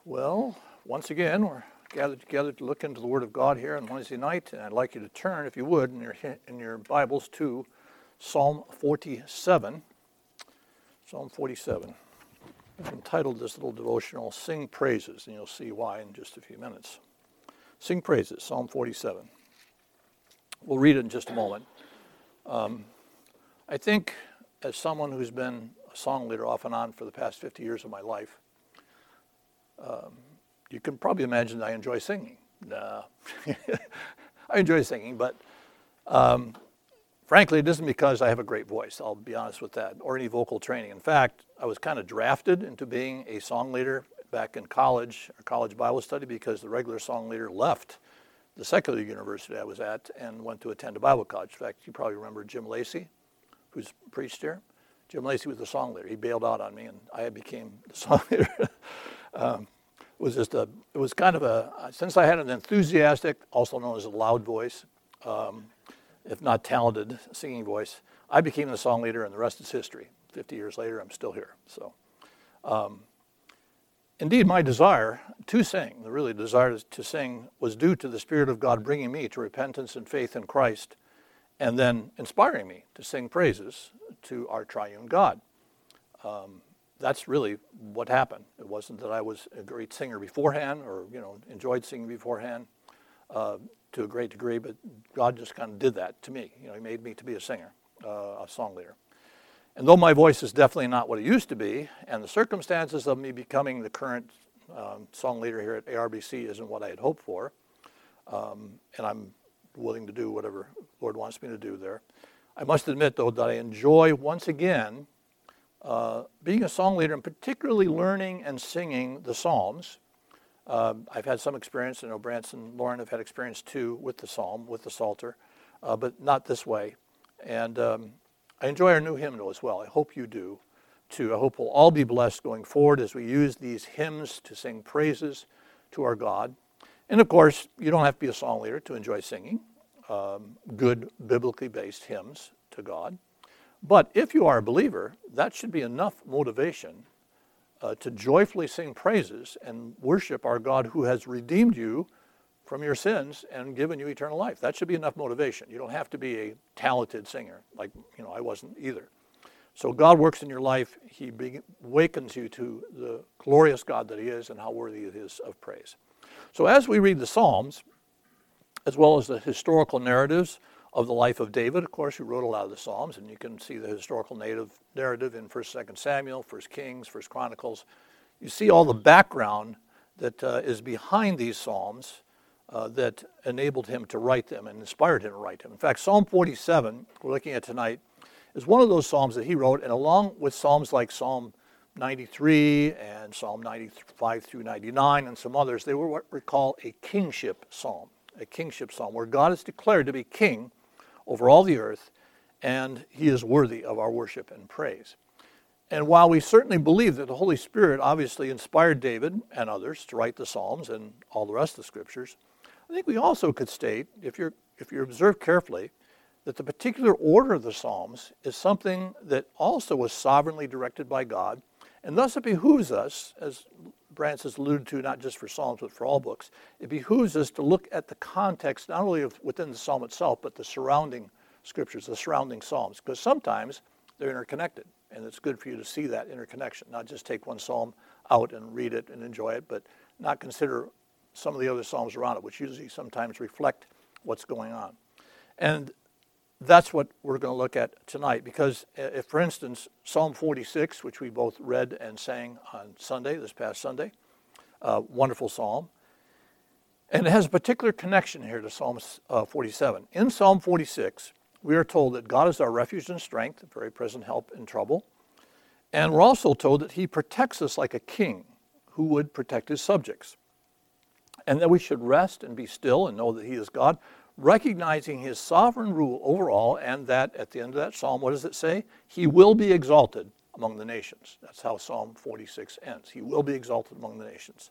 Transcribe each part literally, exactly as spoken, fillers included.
Well, once again, we're gathered together to look into the Word of God here on Wednesday night, and I'd like you to turn, if you would, in your in your Bibles to Psalm forty-seven. Psalm forty-seven. I've entitled this little devotional, Sing Praises, and you'll see why in just a few minutes. Sing Praises, Psalm forty-seven. We'll read it in just a moment. Um, I think, as someone who's been a song leader off and on for the past fifty years of my life, Um, you can probably imagine I enjoy singing. Nah. I enjoy singing, but um, frankly, it isn't because I have a great voice, I'll be honest with that, or any vocal training. In fact, I was kind of drafted into being a song leader back in college, or college Bible study, because the regular song leader left the secular university I was at and went to attend a Bible college. In fact, you probably remember Jim Lacey, who's preached here. Jim Lacey was the song leader. He bailed out on me, and I became the song leader. um, it was just a, it was kind of a, since I had an enthusiastic, also known as a loud voice, um, if not talented singing voice, I became the song leader, and the rest is history. fifty years later, I'm still here. So, um, indeed, my desire to sing, the really desire to sing, was due to the Spirit of God bringing me to repentance and faith in Christ, and then inspiring me to sing praises to our triune God. Um, that's really what happened. It wasn't that I was a great singer beforehand, or you know enjoyed singing beforehand uh, to a great degree, but God just kind of did that to me. You know, He made me to be a singer, uh, a song leader. And though my voice is definitely not what it used to be, and the circumstances of me becoming the current um, song leader here at A R B C isn't what I had hoped for, um, and I'm willing to do whatever the Lord wants me to do there. I must admit, though, that I enjoy, once again, uh, being a song leader, and particularly learning and singing the Psalms. Uh, I've had some experience, I know Branson and Lauren have had experience too with the Psalm, with the Psalter, uh, but not this way. And um, I enjoy our new hymnal as well. I hope you do, too. I hope we'll all be blessed going forward as we use these hymns to sing praises to our God. And of course, you don't have to be a song leader to enjoy singing um, good biblically based hymns to God. But if you are a believer, that should be enough motivation uh, to joyfully sing praises and worship our God who has redeemed you from your sins and given you eternal life. That should be enough motivation. You don't have to be a talented singer, like you know I wasn't either. So God works in your life. He be- awakens you to the glorious God that He is and how worthy it is of praise. So as we read the Psalms, as well as the historical narratives of the life of David, of course, who wrote a lot of the Psalms, and you can see the historical native narrative in First, Second Samuel, First Kings, First Chronicles. You see all the background that uh, is behind these Psalms uh, that enabled him to write them and inspired him to write them. In fact, Psalm forty-seven, we're looking at tonight, is one of those Psalms that he wrote, and along with Psalms like Psalm ninety-three and Psalm ninety-five through ninety-nine and some others, they were what we call a kingship psalm, a kingship psalm, where God is declared to be king over all the earth, and He is worthy of our worship and praise. And while we certainly believe that the Holy Spirit obviously inspired David and others to write the Psalms and all the rest of the Scriptures, I think we also could state, if you're if you observe carefully, that the particular order of the Psalms is something that also was sovereignly directed by God, and thus it behooves us, as Branson has alluded to, not just for Psalms, but for all books, it behooves us to look at the context, not only of within the Psalm itself, but the surrounding Scriptures, the surrounding Psalms, because sometimes they're interconnected, and it's good for you to see that interconnection, not just take one Psalm out and read it and enjoy it, but not consider some of the other Psalms around it, which usually sometimes reflect what's going on. And that's what we're going to look at tonight, because if, for instance, Psalm forty-six, which we both read and sang on Sunday, this past Sunday, uh, wonderful psalm, and it has a particular connection here to Psalm uh, forty-seven. In Psalm forty-six, we are told that God is our refuge and strength, a very present help in trouble, and we're also told that He protects us like a king who would protect his subjects, and that we should rest and be still and know that He is God, recognizing His sovereign rule over all, and that at the end of that psalm, what does it say? He will be exalted among the nations. That's how Psalm forty-six ends. He will be exalted among the nations.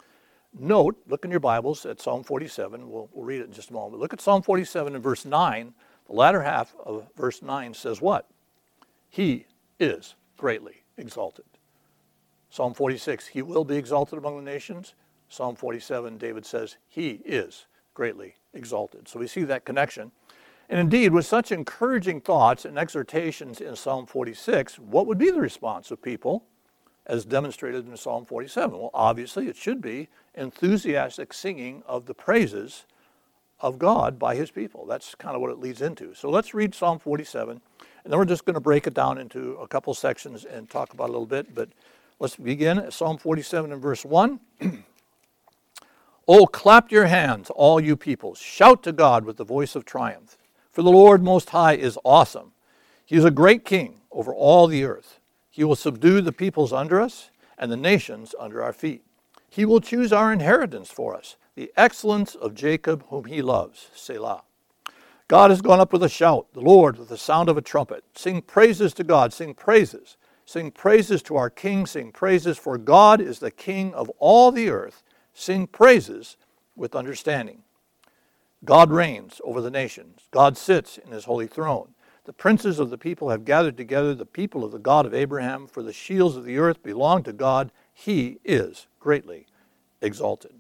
Note, look in your Bibles at Psalm forty-seven. We'll, we'll read it in just a moment. But look at Psalm forty-seven and verse nine. The latter half of verse nine says what? He is greatly exalted. Psalm forty-six, he will be exalted among the nations. Psalm forty-seven, David says, he is greatly exalted. So we see that connection. And indeed, with such encouraging thoughts and exhortations in Psalm forty-six, what would be the response of people as demonstrated in Psalm forty-seven? Well, obviously, it should be enthusiastic singing of the praises of God by his people. That's kind of what it leads into. So let's read Psalm forty-seven, and then we're just going to break it down into a couple sections and talk about it a little bit. But let's begin at Psalm forty-seven and verse one. Oh, clap your hands, all you peoples. Shout to God with the voice of triumph. For the Lord Most High is awesome. He is a great king over all the earth. He will subdue the peoples under us and the nations under our feet. He will choose our inheritance for us, the excellence of Jacob whom he loves. Selah. God has gone up with a shout, the Lord with the sound of a trumpet. Sing praises to God, sing praises. Sing praises to our King, sing praises, for God is the King of all the earth. Sing praises with understanding. God reigns over the nations. God sits in his holy throne. The princes of the people have gathered together, the people of the God of Abraham, for the shields of the earth belong to God. He is greatly exalted.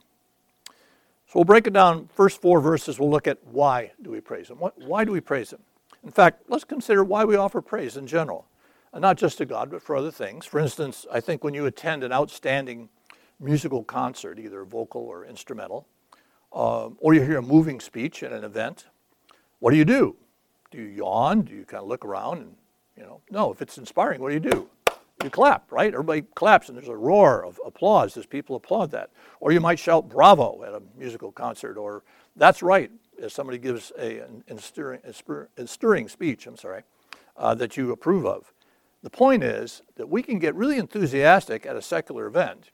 So we'll break it down. First four verses, we'll look at why do we praise him. Why do we praise him? In fact, let's consider why we offer praise in general. And not just to God, but for other things. For instance, I think when you attend an outstanding musical concert, either vocal or instrumental, uh, or you hear a moving speech at an event, what do you do? Do you yawn? Do you kind of look around and, you know, no, if it's inspiring, what do you do? You clap, right? Everybody claps and there's a roar of applause as people applaud that. Or you might shout bravo at a musical concert, or that's right, as somebody gives a, an, an, stirring, a stirring speech, I'm sorry, uh, that you approve of. The point is that we can get really enthusiastic at a secular event,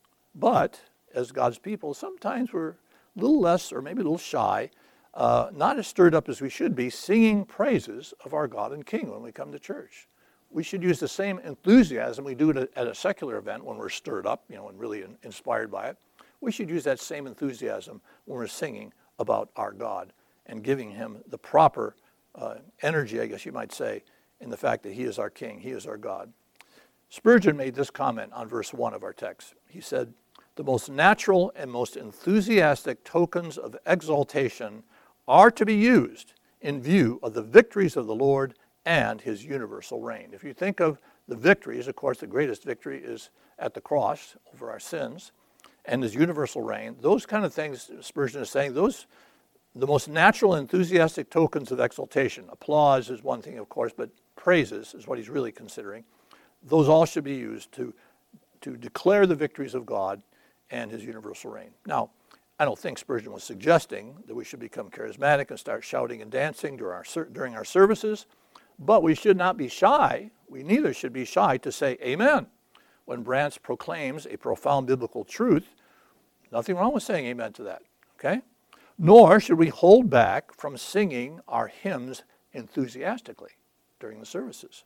but as God's people, sometimes we're a little less or maybe a little shy, uh, not as stirred up as we should be, singing praises of our God and King when we come to church. We should use the same enthusiasm we do at a, at a secular event when we're stirred up, you know, and really in, inspired by it. We should use that same enthusiasm when we're singing about our God and giving him the proper uh, energy, I guess you might say, in the fact that he is our King, he is our God. Spurgeon made this comment on verse one of our text. He said, the most natural and most enthusiastic tokens of exaltation are to be used in view of the victories of the Lord and his universal reign. If you think of the victories, of course, the greatest victory is at the cross over our sins and his universal reign. Those kind of things, Spurgeon is saying, those the most natural and enthusiastic tokens of exaltation. Applause is one thing, of course, but praises is what he's really considering. Those all should be used to, to declare the victories of God and his universal reign. Now, I don't think Spurgeon was suggesting that we should become charismatic and start shouting and dancing during our, during our services, but we should not be shy. We neither should be shy to say amen. When Brantz proclaims a profound biblical truth, nothing wrong with saying amen to that, okay? Nor should we hold back from singing our hymns enthusiastically during the services.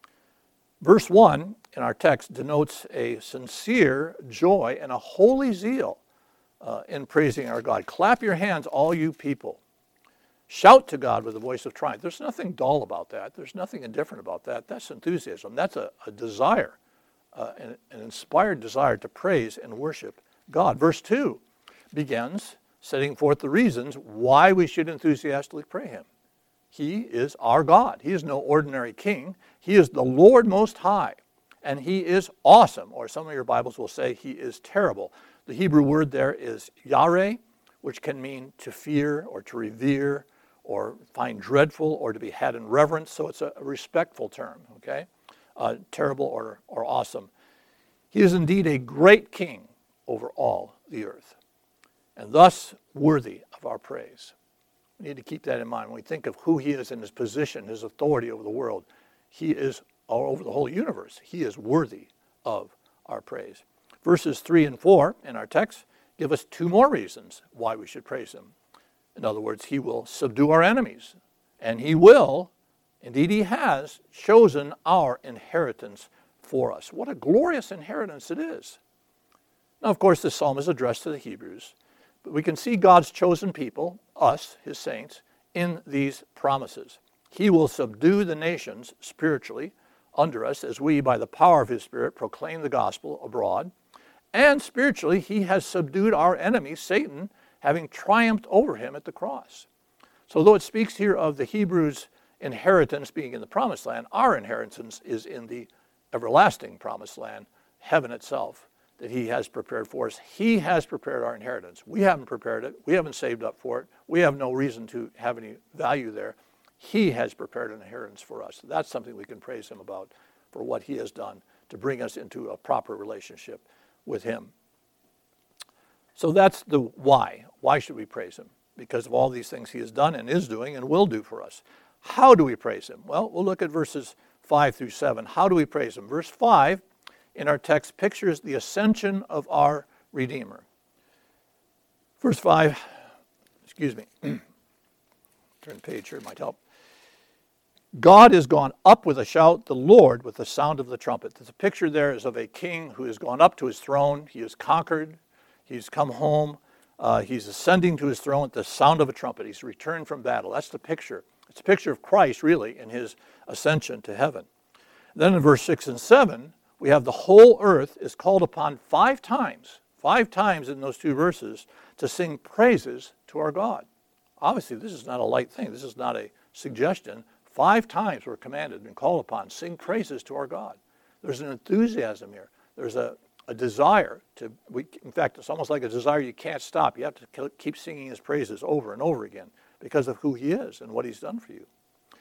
Verse one in our text denotes a sincere joy and a holy zeal uh, in praising our God. Clap your hands, all you people. Shout to God with a voice of triumph. There's nothing dull about that. There's nothing indifferent about that. That's enthusiasm. That's a, a desire, uh, an, an inspired desire to praise and worship God. Verse two begins setting forth the reasons why we should enthusiastically praise him. He is our God. He is no ordinary king. He is the Lord Most High, and he is awesome, or some of your Bibles will say he is terrible. The Hebrew word there is yareh, which can mean to fear or to revere or find dreadful or to be had in reverence, so it's a respectful term, okay? Uh, terrible or, or awesome. He is indeed a great king over all the earth, and thus worthy of our praise. We need to keep that in mind when we think of who he is and his position, his authority over the world. He is all over the whole universe. He is worthy of our praise. Verses three and four in our text give us two more reasons why we should praise him. In other words, he will subdue our enemies, and he will, indeed he has, chosen our inheritance for us. What a glorious inheritance it is. Now, of course, this psalm is addressed to the Hebrews, but we can see God's chosen people, us, his saints, in these promises. He will subdue the nations spiritually under us as we, by the power of his Spirit, proclaim the gospel abroad. And spiritually, he has subdued our enemy, Satan, having triumphed over him at the cross. So though it speaks here of the Hebrews' inheritance being in the promised land, our inheritance is in the everlasting promised land, heaven itself, that he has prepared for us. He has prepared our inheritance. We haven't prepared it. We haven't saved up for it. We have no reason to have any value there. He has prepared an inheritance for us. That's something we can praise him about, for what he has done to bring us into a proper relationship with him. So that's the why. Why should we praise him? Because of all these things he has done and is doing and will do for us. How do we praise him? Well, we'll look at verses five through seven. How do we praise him? Verse five in our text pictures the ascension of our Redeemer. Verse five, excuse me, turn the page here, it might help. God is gone up with a shout, the Lord with the sound of the trumpet. The picture there is of a king who has gone up to his throne. He has conquered. He's come home. Uh, he's ascending to his throne at the sound of a trumpet. He's returned from battle. That's the picture. It's a picture of Christ, really, in his ascension to heaven. Then in verse six and seven, we have the whole earth is called upon five times, five times in those two verses, to sing praises to our God. Obviously, this is not a light thing. This is not a suggestion. Five times we're commanded and called upon, sing praises to our God. There's an enthusiasm here. There's a, a desire to, we, in fact, it's almost like a desire you can't stop. You have to keep singing his praises over and over again because of who he is and what he's done for you.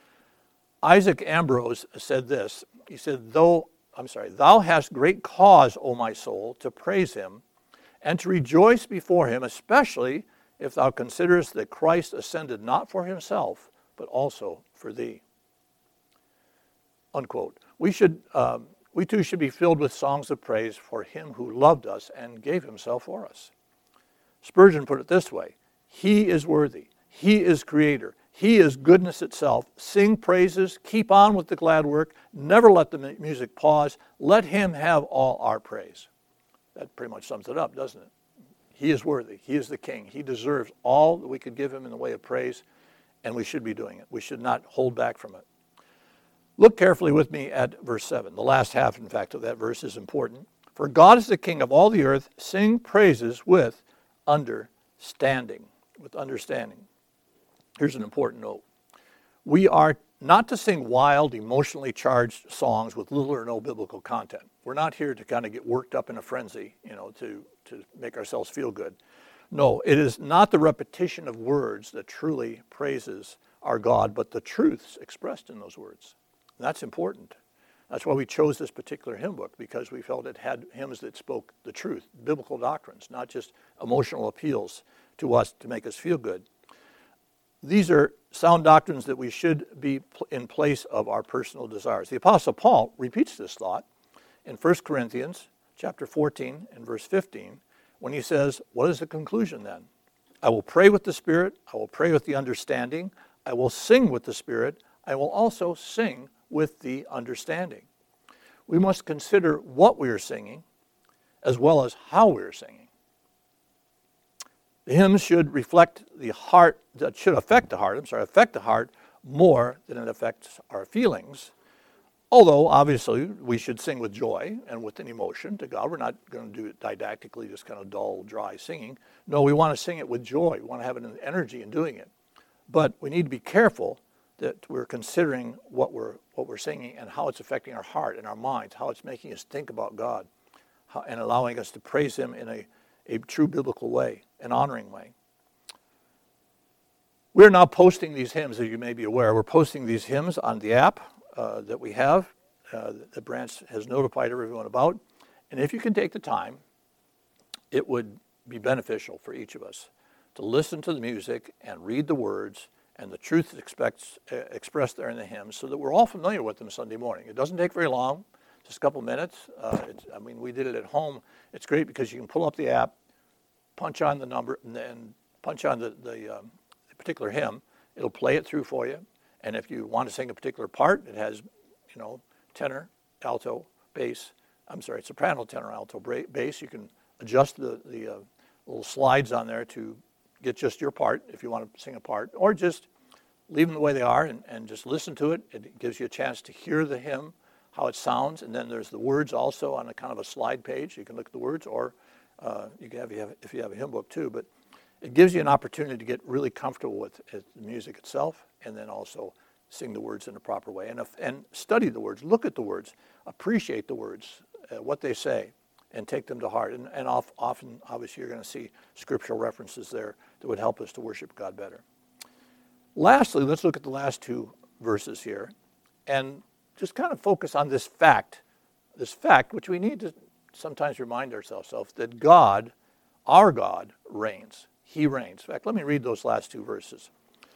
Isaac Ambrose said this. He said, though, I'm sorry, thou hast great cause, O my soul, to praise him and to rejoice before him, especially if thou considerest that Christ ascended not for himself, but also for thee. Unquote. We should, um, we too should be filled with songs of praise for him who loved us and gave himself for us. Spurgeon put it this way: he is worthy. He is creator. He is goodness itself. Sing praises. Keep on with the glad work. Never let the music pause. Let him have all our praise. That pretty much sums it up, doesn't it? He is worthy. He is the king. He deserves all that we could give him in the way of praise, and we should be doing it. We should not hold back from it. Look carefully with me at verse seven. The last half, in fact, of that verse is important. For God is the king of all the earth. Sing praises with understanding. With understanding. Here's an important note. We are not to sing wild, emotionally charged songs with little or no biblical content. We're not here to kind of get worked up in a frenzy, you know, to, to make ourselves feel good. No, it is not the repetition of words that truly praises our God, but the truths expressed in those words. And that's important. That's why we chose this particular hymn book, because we felt it had hymns that spoke the truth, biblical doctrines, not just emotional appeals to us to make us feel good. These are sound doctrines that we should be in place of our personal desires. The Apostle Paul repeats this thought in First Corinthians chapter fourteen and verse fifteen, when he says, what is the conclusion then? I will pray with the Spirit, I will pray with the understanding, I will sing with the Spirit, I will also sing with the understanding. We must consider what we are singing as well as how we are singing. The hymns should reflect the heart, that should affect the heart, I'm sorry, affect the heart more than it affects our feelings. Although, obviously, we should sing with joy and with an emotion to God. We're not going to do it didactically, just kind of dull, dry singing. No, we want to sing it with joy. We want to have an energy in doing it. But we need to be careful that we're considering what we're what we're singing and how it's affecting our heart and our minds, how it's making us think about God, how, and allowing us to praise him in a, a true biblical way, an honoring way. We're now posting these hymns, as you may be aware. We're posting these hymns on the app uh, that we have, uh, that Branch has notified everyone about. And if you can take the time, it would be beneficial for each of us to listen to the music and read the words and the truth expects, uh, expressed there in the hymns, so that we're all familiar with them Sunday morning. It doesn't take very long, just a couple minutes. Uh, it's, I mean, we did it at home. It's great because you can pull up the app, punch on the number, and then punch on the, the, um, the particular hymn. It'll play it through for you. And if you want to sing a particular part, it has, you know, tenor, alto, bass. I'm sorry, soprano, tenor, alto, bass. You can adjust the, the uh, little slides on there to get just your part if you want to sing a part, or just leave them the way they are and, and just listen to it. It gives you a chance to hear the hymn how it sounds, and then there's the words also on a kind of a slide page. You can look at the words, or uh, you can have, you have if you have a hymn book too. But it gives you an opportunity to get really comfortable with it, the music itself, and then also sing the words in a proper way, and, if, and study the words, look at the words, appreciate the words, uh, what they say, and take them to heart. And, and off, often, obviously, you're going to see scriptural references there that would help us to worship God better. Lastly, let's look at the last two verses here and just kind of focus on this fact, this fact which we need to sometimes remind ourselves of, that God, our God, reigns. He reigns. In fact, let me read those last two verses.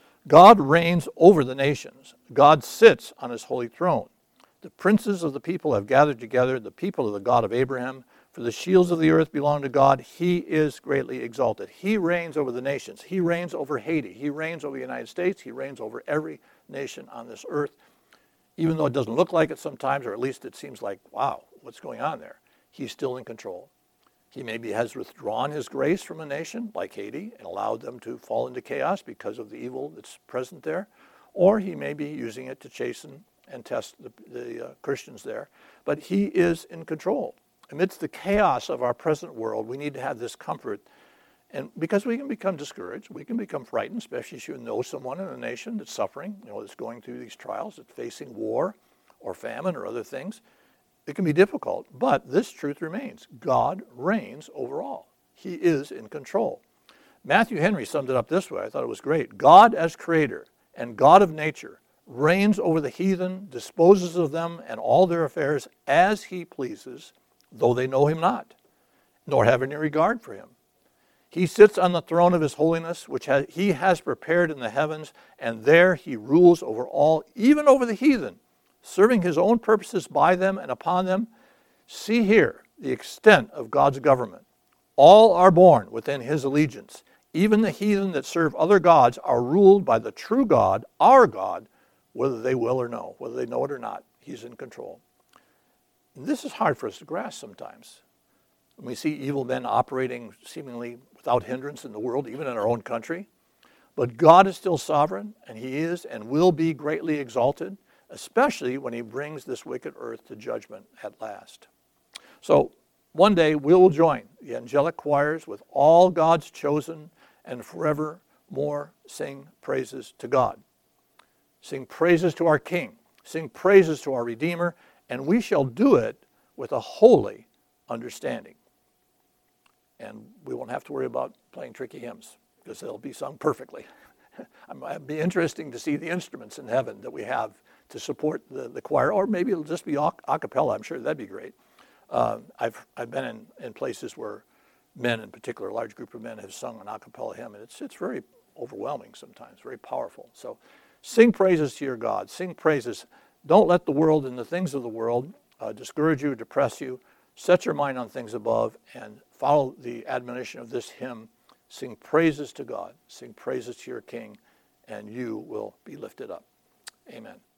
God reigns over the nations. God sits on his holy throne. The princes of the people have gathered together, the people of the God of Abraham. For the shields of the earth belong to God. He is greatly exalted. He reigns over the nations. He reigns over Haiti. He reigns over the United States. He reigns over every nation on this earth. Even though it doesn't look like it sometimes, or at least it seems like, wow, what's going on there? He's still in control. He maybe has withdrawn his grace from a nation like Haiti and allowed them to fall into chaos because of the evil that's present there. Or he may be using it to chasten and test the, the uh, Christians there. But he is in control. Amidst the chaos of our present world, we need to have this comfort. And because we can become discouraged, we can become frightened, especially if you know someone in a nation that's suffering, you know, that's going through these trials, that's facing war or famine or other things. It can be difficult, but this truth remains. God reigns over all. He is in control. Matthew Henry summed it up this way. I thought it was great. God as creator and God of nature reigns over the heathen, disposes of them and all their affairs as he pleases, though they know him not, nor have any regard for him. He sits on the throne of his holiness, which he has prepared in the heavens, and there he rules over all, even over the heathen, serving his own purposes by them and upon them. See here the extent of God's government. All are born within his allegiance. Even the heathen that serve other gods are ruled by the true God, our God, whether they will or no, whether they know it or not. He's in control. And this is hard for us to grasp sometimes. When we see evil men operating seemingly without hindrance in the world, even in our own country. But God is still sovereign, and he is and will be greatly exalted, especially when he brings this wicked earth to judgment at last. So one day we will join the angelic choirs with all God's chosen and forevermore sing praises to God. Sing praises to our King. Sing praises to our Redeemer, and we shall do it with a holy understanding. And we won't have to worry about playing tricky hymns because they'll be sung perfectly. It'd be interesting to see the instruments in heaven that we have to support the, the choir, or maybe it'll just be a, a cappella. I'm sure that'd be great. Uh, I've I've been in, in places where men, in particular, a large group of men, have sung an a cappella hymn, and it's it's very overwhelming sometimes, very powerful. So sing praises to your God. Sing praises. Don't let the world and the things of the world uh, discourage you, depress you. Set your mind on things above and follow the admonition of this hymn. Sing praises to God. Sing praises to your King, and you will be lifted up. Amen.